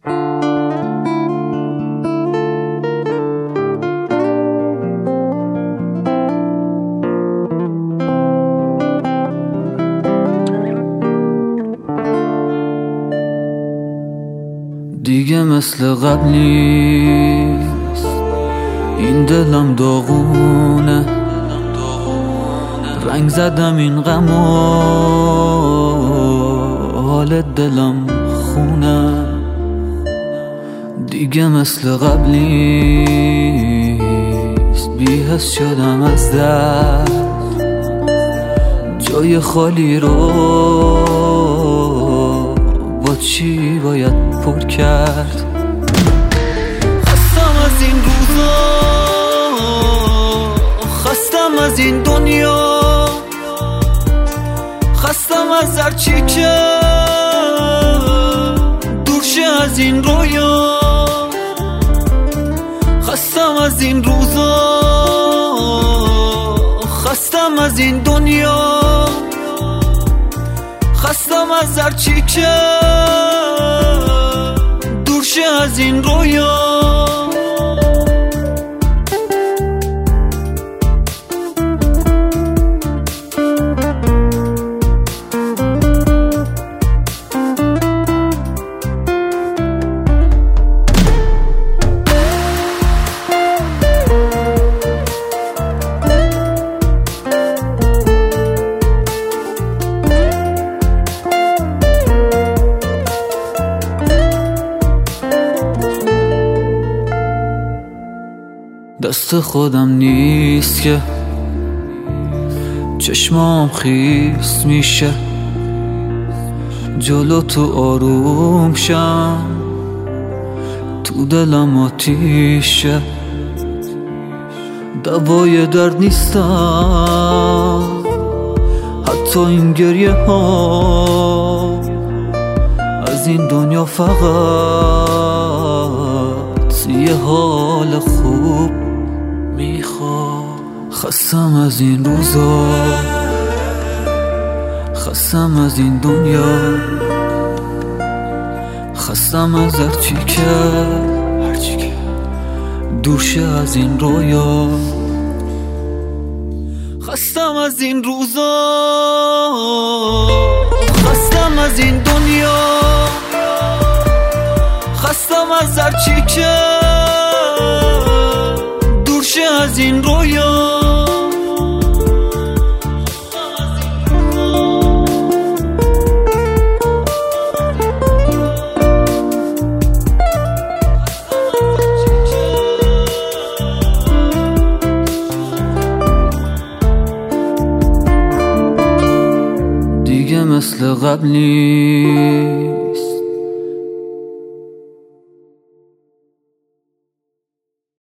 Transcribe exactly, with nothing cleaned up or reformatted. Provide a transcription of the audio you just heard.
دیگه مثل قبل نیست، این دلم داغونه، رنگ زدم این غمو، حال دلم خونه. دیگه مثل قبل نیست، بی‌حس شدم از درد، جای خالی رو با چی باید پر کرد. خستم از این روزا، خستم از این دنیا، خستم از هرچی که دور شه از این رویا. خستم از این روزا، خستم از این دنیا، خستم از هرچی که دور شه از این رویا. دست خودم نیست که چشمام خیس میشه، جلو تو آروم شم، تو دلم آتیشه. دوای درد نیستم، حتی این گریه ها از این دنیا فقط یه حال خوب میخوام. خستم از این روزا، خستم از این دنیا، خستم از هرچی که دور شه از این رویا. خستم از این روزا، خستم از این دنیا، خستم از هرچی که دور شه از این رویا. دیگه مثل قبل نیست،